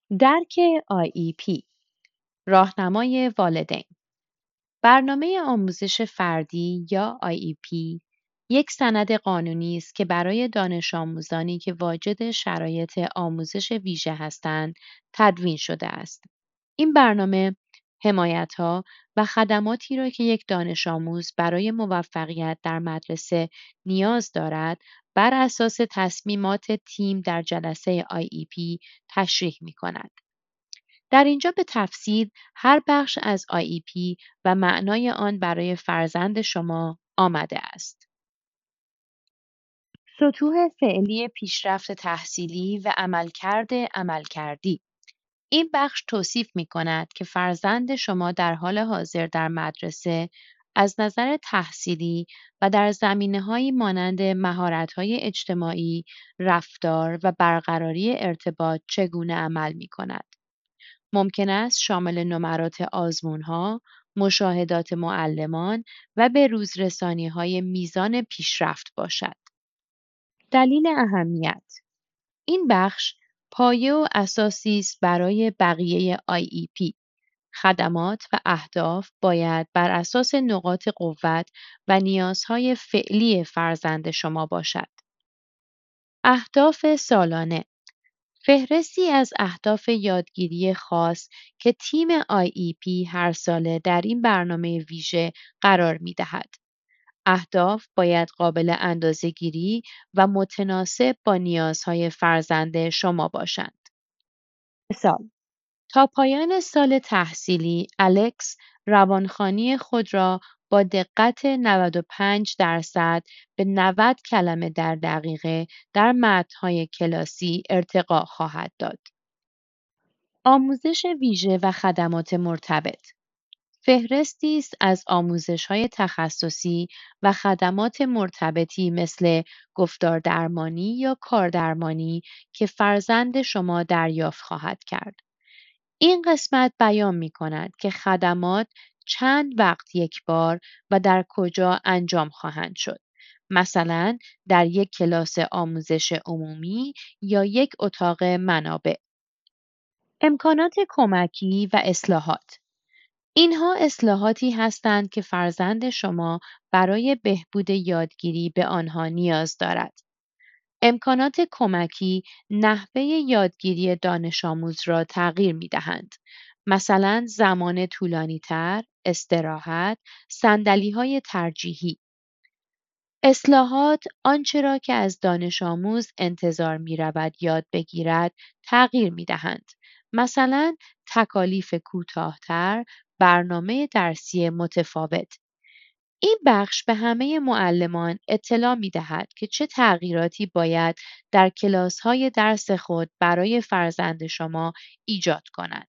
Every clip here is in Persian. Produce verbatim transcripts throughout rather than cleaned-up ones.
درک آی ای پی، راهنمای والدین. برنامه آموزش فردی یا آی ای پی یک سند قانونی است که برای دانش آموزانی که واجد شرایط آموزش ویژه هستند تدوین شده است. این برنامه حمایت‌ها و خدماتی را که یک دانش آموز برای موفقیت در مدرسه نیاز دارد، بر اساس تصمیمات تیم در جلسه آی ای پی تشریح می‌کند. در اینجا به تفصیل هر بخش از آی ای پی و معنای آن برای فرزند شما آمده است. سطوح فعلی پیشرفت تحصیلی و عملکرد عملکردی. این بخش توصیف می کند که فرزند شما در حال حاضر در مدرسه از نظر تحصیلی و در زمینه‌هایی مانند مهارت‌های اجتماعی، رفتار و برقراری ارتباط چگونه عمل می کند. ممکن است شامل نمرات آزمون‌ها، مشاهدات معلمان و به روزرسانی‌های میزان پیشرفت باشد. دلیل اهمیت: این بخش پایه و اساسی است برای بقیه آی ای پی. خدمات و اهداف باید بر اساس نقاط قوت و نیازهای فعلی فرزند شما باشد. اهداف سالانه: فهرستی از اهداف یادگیری خاص که تیم آی ای پی هر ساله در این برنامه ویژه قرار می دهد. اهداف باید قابل اندازه‌گیری و متناسب با نیازهای فرزند شما باشند. مثال: تا پایان سال تحصیلی، الکس روانخوانی خود را با دقت نود و پنج درصد به نود کلمه در دقیقه در متن‌های کلاسی ارتقا خواهد داد. آموزش ویژه و خدمات مرتبط. فهرستی است از آموزش‌های تخصصی و خدمات مرتبطی مثل گفتار درمانی یا کاردرمانی که فرزند شما دریافت خواهد کرد. این قسمت بیان می کند که خدمات چند وقت یک بار و در کجا انجام خواهند شد. مثلا در یک کلاس آموزش عمومی یا یک اتاق منابع. امکانات کمکی و اصلاحات. اینها اصلاحاتی هستند که فرزند شما برای بهبود یادگیری به آنها نیاز دارد. امکانات کمکی نحوه یادگیری دانش آموز را تغییر می دهند. مثلا زمان طولانی تر، استراحت، صندلی های ترجیحی. اصلاحات آنچه را که از دانش آموز انتظار می رود یاد بگیرد تغییر می دهند. مثلا تکالیف کوتاه‌تر، برنامه درسی متفاوت. این بخش به همه معلمان اطلاع می دهد که چه تغییراتی باید در کلاس‌های درس خود برای فرزند شما ایجاد کنند.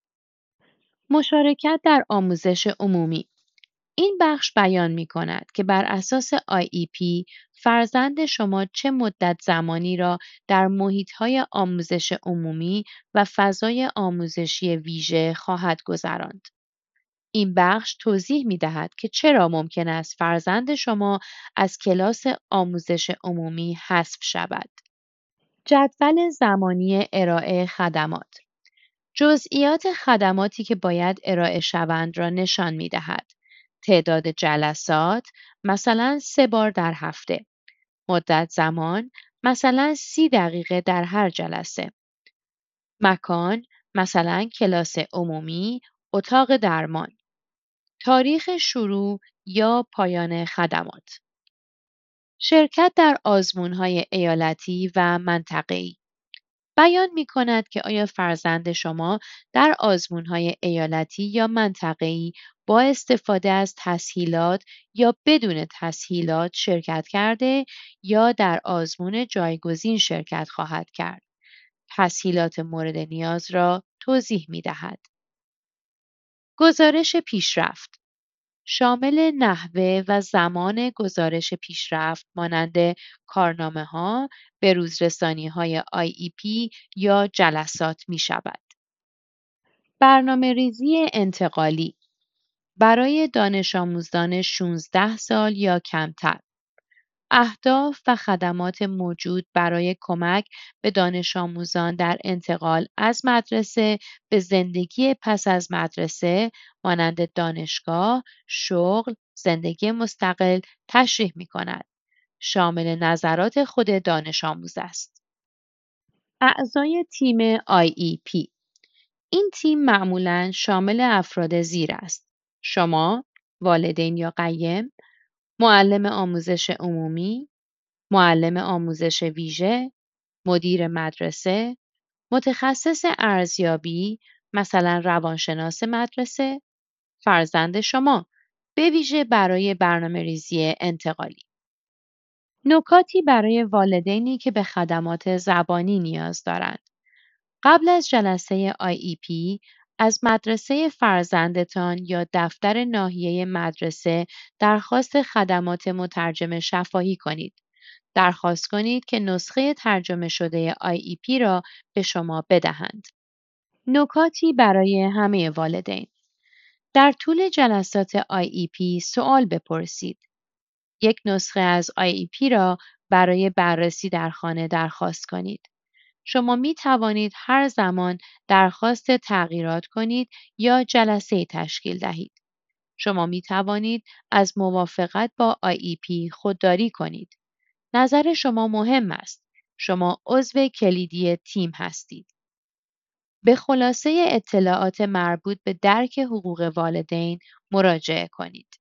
مشارکت در آموزش عمومی. این بخش بیان می کند که بر اساس آی ای پی فرزند شما چه مدت زمانی را در محیط‌های آموزش عمومی و فضای آموزشی ویژه خواهد گذراند. این بخش توضیح می دهد که چرا ممکن است فرزند شما از کلاس آموزش عمومی حذف شود. جدول زمانی ارائه خدمات. جزئیات خدماتی که باید ارائه شوند را نشان می دهد. تعداد جلسات، مثلا سه بار در هفته. مدت زمان، مثلا سی دقیقه در هر جلسه. مکان، مثلا کلاس عمومی، اتاق درمان. تاریخ شروع یا پایان خدمات. شرکت در آزمون‌های ایالتی و منطقه‌ای. بیان می‌کند که آیا فرزند شما در آزمون‌های ایالتی یا منطقه‌ای با استفاده از تسهیلات یا بدون تسهیلات شرکت کرده یا در آزمون جایگزین شرکت خواهد کرد. تسهیلات مورد نیاز را توضیح می‌دهد. گزارش پیشرفت شامل نحوه و زمان گزارش پیشرفت مانند کارنامه‌ها، به‌روزرسانی‌های آی ای پی یا جلسات می شود. برنامه‌ریزی انتقالی برای دانش آموزان شانزده سال یا کمتر. اهداف و خدمات موجود برای کمک به دانش آموزان در انتقال از مدرسه به زندگی پس از مدرسه مانند دانشگاه، شغل، زندگی مستقل تشریح می کند. شامل نظرات خود دانش آموز است. اعضای تیم آی ای پی این تیم معمولاً شامل افراد زیر است. شما، والدین یا قیم، معلم آموزش عمومی، معلم آموزش ویژه، مدیر مدرسه، متخصص ارزیابی مثلا روانشناس مدرسه، فرزند شما به ویژه برای برنامه ریزی انتقالی. نکاتی برای والدینی که به خدمات زبانی نیاز دارند. قبل از جلسه آی ای پی از مدرسه فرزندتان یا دفتر ناحیه مدرسه درخواست خدمات مترجم شفاهی کنید. درخواست کنید که نسخه ترجمه شده آی ای پی را به شما بدهند. نکاتی برای همه والدین. در طول جلسات آی ای پی سوال بپرسید. یک نسخه از آی ای پی را برای بررسی در خانه درخواست کنید. شما می توانید هر زمان درخواست تغییرات کنید یا جلسه تشکیل دهید. شما می توانید از موافقت با آی ای پی خودداری کنید. نظر شما مهم است. شما عضو کلیدی تیم هستید. به خلاصه اطلاعات مربوط به درک حقوق والدین مراجعه کنید.